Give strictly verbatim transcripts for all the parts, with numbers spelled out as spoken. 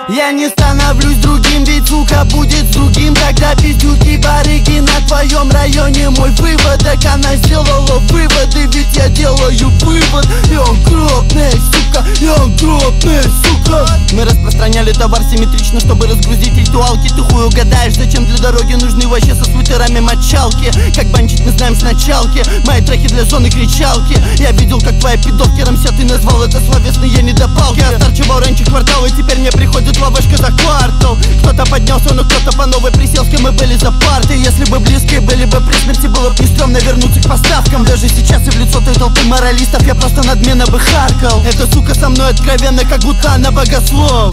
Я не становлюсь другим, ведь сука будет с другим. Когда пиздюки барыги на твоем районе. Мой выводок, она сделала выводы, ведь я делаю вывод. И он крупный, сука, и он крупный, сука. Мы распространяли товар симметрично, чтобы разгрузить ритуалки. Ты хуй угадаешь, зачем для дороги нужны вообще со свитерами мочалки. Как банчить мы знаем с началки. Мои треки для зоны кричалки. Я видел, как твоя пидовки рамся, ты назвал это словесные недопалки. Я старчевал раньше квартал, и теперь мне приходит лавышка за квартал. Кто-то поднялся, но кто-то по новой присел, с кем мы были за партой. Если бы близкие были бы при смерти, было бы не стрёмно вернуться к поставкам. Даже сейчас и в лицо той толпы моралистов я просто надменно бы харкал. Эта сука со мной откровенно, как будто она богослов.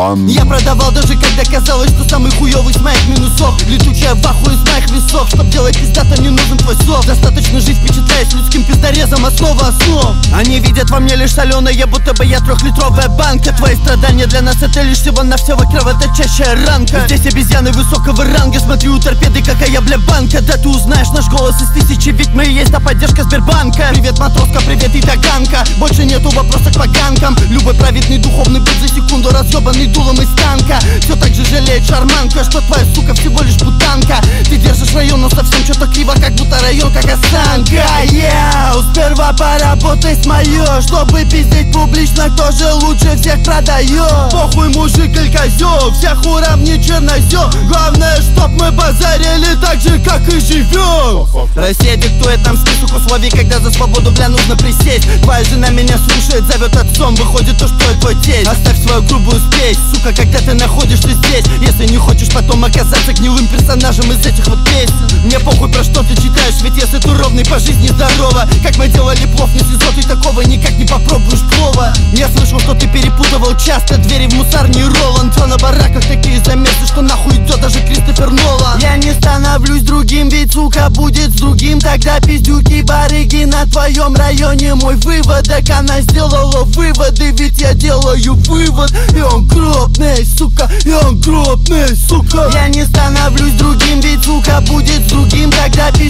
Я продавал даже когда казалось, что самый хуёвый с моих минусов. Летучая в ахуе с моих весов. Чтоб делать пиздато, не нужен твой сок. Достаточно жить, впечатляясь людским пиздорезом, основа основ. Они видят во мне лишь соленое, будто бы я трехлитровая банка. Твои страдания для нас это лишь всего-навсего кровоточащая ранка. Здесь обезьяны высокого ранга, смотрю у торпеды, какая бля банка. Да ты узнаешь наш голос из тысячи, ведь мы и есть та поддержка Сбербанка. Привет, матроска, привет и таганка. Больше нету вопроса к поганкам. Любой праведный духовный быт за секунду разъебанный дулом из танка. Все так же жалеет шарманка, что твоя сука всего лишь путанка. Ты держишь район, но совсем что-то криво, как будто район как осанка. Яу, сперва поработай с моё, чтобы пиздеть публично, кто же лучше всех продает. Похуй мужик или козёл, всех уравни чернозём. Главное, чтоб мы базарили так же, как и живем. Россия диктует нам список условий, когда за свободу, бля, нужно присесть. Твоя жена меня слушает, зовет отцом, выходит то, что я твой тесть. Оставь свою грубую спесь, сука, когда ты находишься здесь. Если не хочешь потом оказаться гнилым персонажем из этих вот песен. Мне похуй, про что ты читаешь, ведь если ты ровный по жизни здорово. Как мы делали плов, не СИЗО, ты такого никак не попробуешь плова. Я слышал, что ты перепутывал часто двери в мусарни Роланд. Все на бараках такие замесы, что нахуй идет даже Кристофер Нолан. Я не становлюсь другим, ведь сука будет с другим. Тогда пиздюки барыги на твоем районе. Мой выводок, она сделала выводы, ведь я делаю вывод. И он крупный, сука, и он крупный, сука. Я не становлюсь другим, ведь сука будет с другим. Тогда